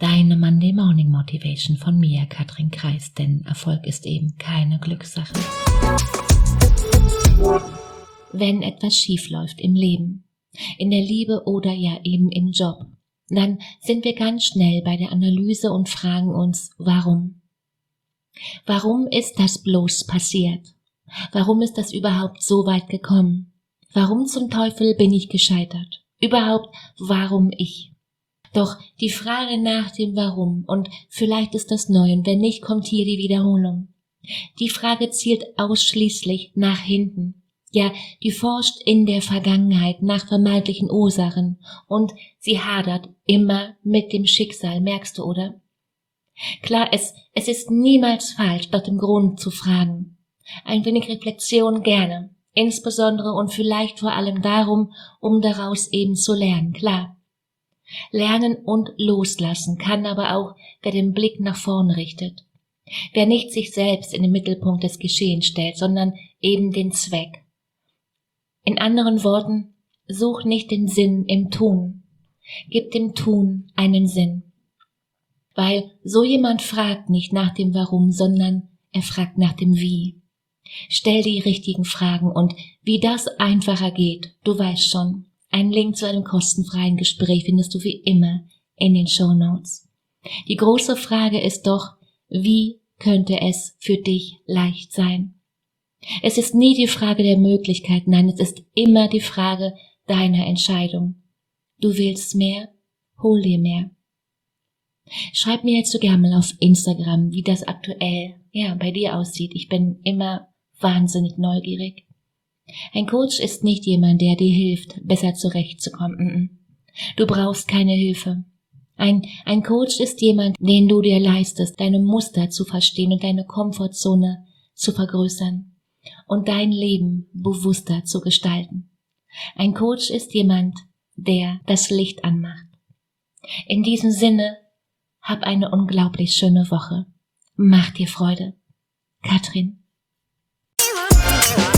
Deine Monday Morning Motivation von mir, Katrin Kreis, denn Erfolg ist eben keine Glückssache. Wenn etwas schief läuft im Leben, in der Liebe oder ja eben im Job, dann sind wir ganz schnell bei der Analyse und fragen uns, warum? Warum ist das bloß passiert? Warum ist das überhaupt so weit gekommen? Warum zum Teufel bin ich gescheitert? Überhaupt, warum ich? Doch die Frage nach dem Warum, und vielleicht ist das neu, und wenn nicht, kommt hier die Wiederholung. Die Frage zielt ausschließlich nach hinten. Ja, die forscht in der Vergangenheit nach vermeintlichen Ursachen, und sie hadert immer mit dem Schicksal, merkst du, oder? Klar, es ist niemals falsch, nach dem Grund zu fragen. Ein wenig Reflexion gerne, insbesondere und vielleicht vor allem darum, um daraus eben zu lernen, klar. Lernen und loslassen kann aber auch, wer den Blick nach vorne richtet. Wer nicht sich selbst in den Mittelpunkt des Geschehens stellt, sondern eben den Zweck. In anderen Worten, such nicht den Sinn im Tun. Gib dem Tun einen Sinn. Weil so jemand fragt nicht nach dem Warum, sondern er fragt nach dem Wie. Stell die richtigen Fragen, und wie das einfacher geht, du weißt schon. Einen Link zu einem kostenfreien Gespräch findest du wie immer in den Shownotes. Die große Frage ist doch, wie könnte es für dich leicht sein? Es ist nie die Frage der Möglichkeit, nein, es ist immer die Frage deiner Entscheidung. Du willst mehr, hol dir mehr. Schreib mir jetzt so gerne mal auf Instagram, wie das aktuell bei dir aussieht. Ich bin immer wahnsinnig neugierig. Ein Coach ist nicht jemand, der dir hilft, besser zurechtzukommen. Du brauchst keine Hilfe. Ein Coach ist jemand, den du dir leistest, deine Muster zu verstehen und deine Komfortzone zu vergrößern und dein Leben bewusster zu gestalten. Ein Coach ist jemand, der das Licht anmacht. In diesem Sinne, hab eine unglaublich schöne Woche. Mach dir Freude. Katrin.